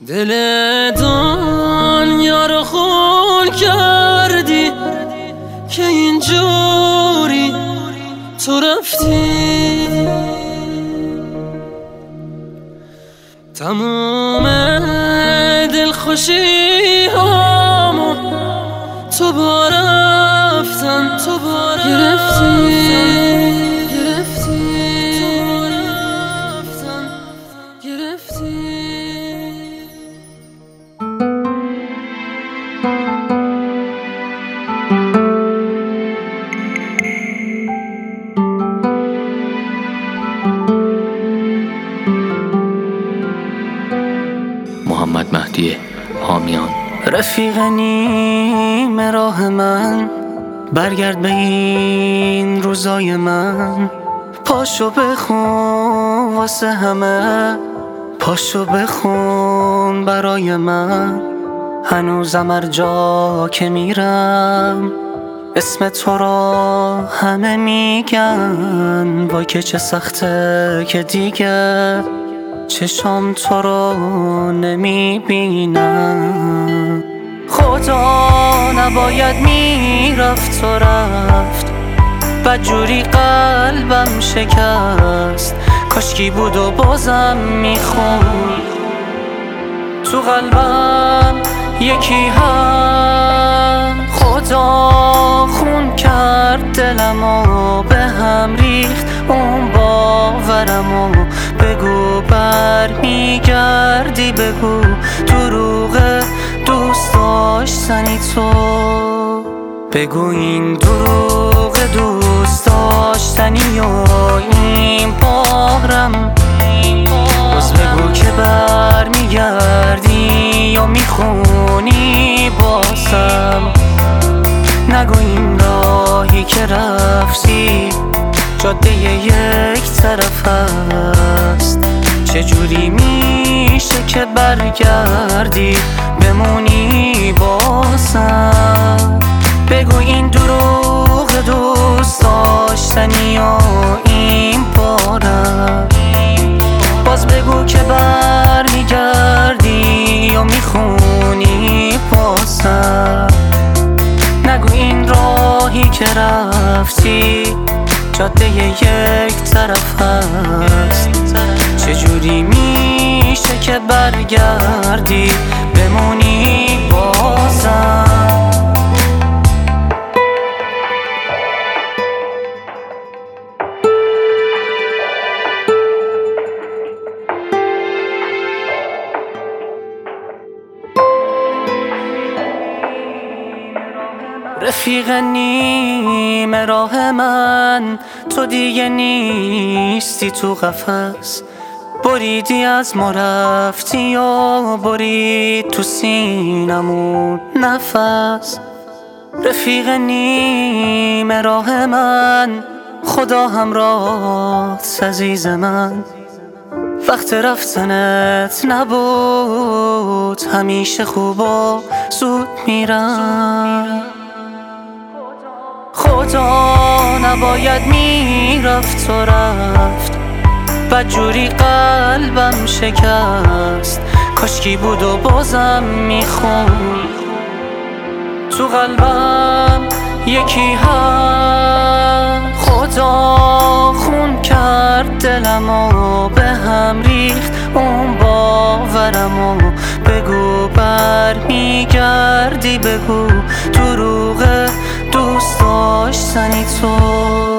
دل دنیا رو خون کردی که اینجوری تو رفتی. تموم دلخوشی هامو تو با رفتن گرفتی. محمد مهدی حامیان. رفیق نیم راه من، برگرد به این روزای من. پاشو بخون واسه همه، پاشو بخون برای من. هنوزم هر جا که میرم اسم تو را همه میگن. وای که چه سخته که دیگه چشام تو رو نمیبینم. خدا نباید میرفت و رفت، بدجوری قلبم شکست. کاشکی بود و بازم میخون تو قلبم یکی هم. خدا خون کرد دلمو، به هم ریخت اون باورمو. بگو برمیگردی، بگو دروغ دوست داشتنی تو. بگو این دروغ دوست داشتنی و این بارم. باز بگو که برمیگردی یا میخونی بازم. نگو این راهی که رفتی جاده یک طرف است. چجوری میشه که برگردی بمونی بازم. بگو این دروغ دوست داشتنی و این بارم. باز بگو که برمیگردی و میخونی بازم. نگو این راهی که رفتی جاده یک طرف است. چجوری میشه که برگردی بمونی بازم. رفیق نیم راه من، تو دیگه نیستی تو قفس. بریدی از ما رفتی و برید تو سینمون نفس. رفیق نیم راه من، خدا همراهت عزیز من. وقت رفتنت نبود، همیشه خوب و زود میرم. خدا نباید میرفت و رفت، بدجوری قلبم شکست. کاشکی بود و بازم میخون تو قلبم یکی هم. خدا خون کرد دلمو، به هم ریخت اون باورمو. بگو برمیگردی، بگو دروغ دوست داشتنی تو.